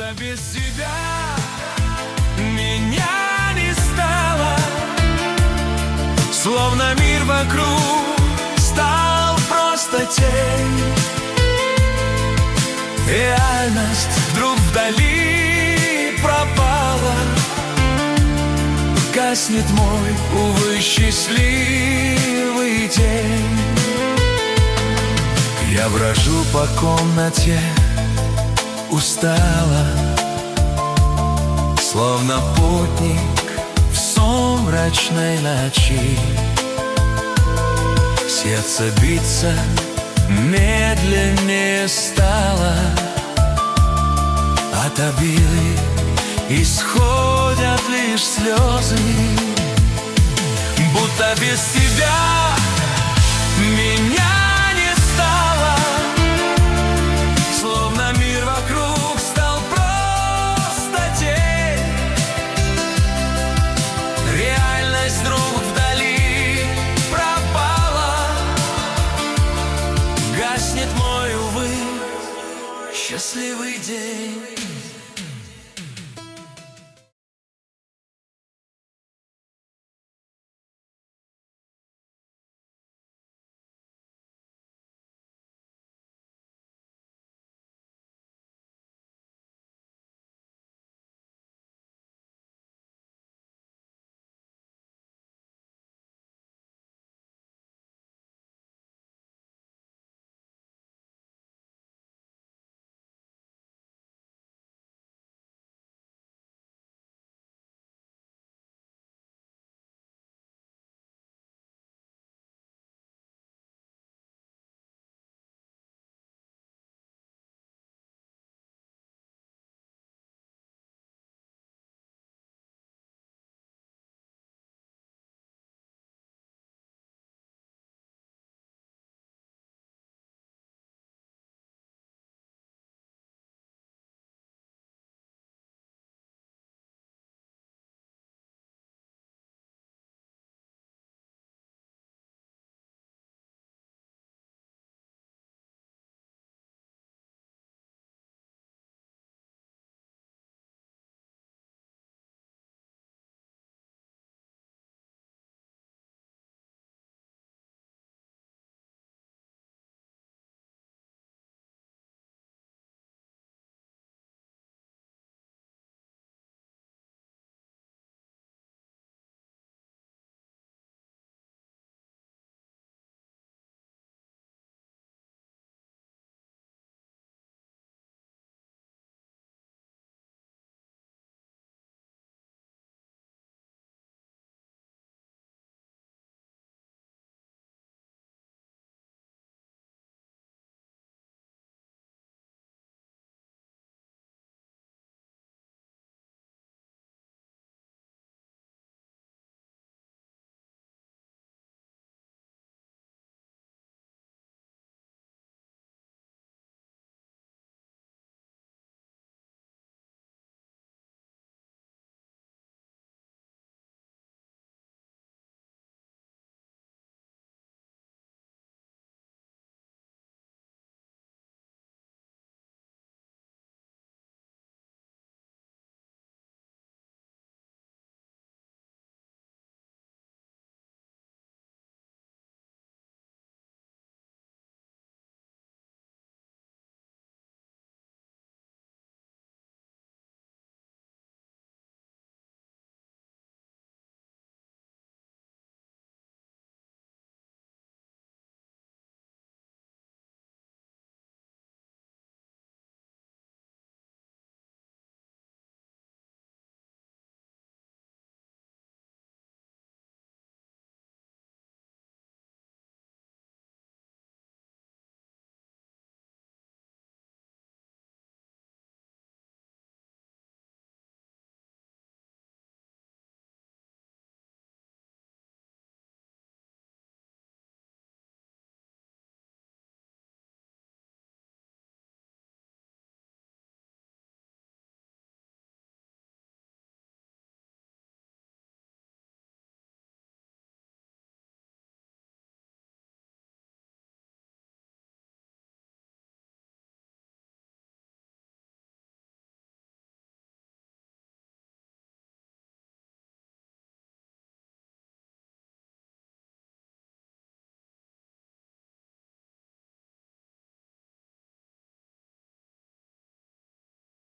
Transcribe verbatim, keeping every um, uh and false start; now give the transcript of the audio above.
Будто без тебя меня не стало, словно мир вокруг стал просто тень. Реальность вдруг вдали пропала, гаснет мой, увы, счастливый день. Я брожу по комнате устала, словно путник в сумрачной ночи. Сердце биться медленнее стало, от обиды исходят лишь слезы. Будто без тебя меня не стало, словно мир вокруг стал просто тень. Реальность вдруг вдали пропала, гаснет мой, увы, счастливый день.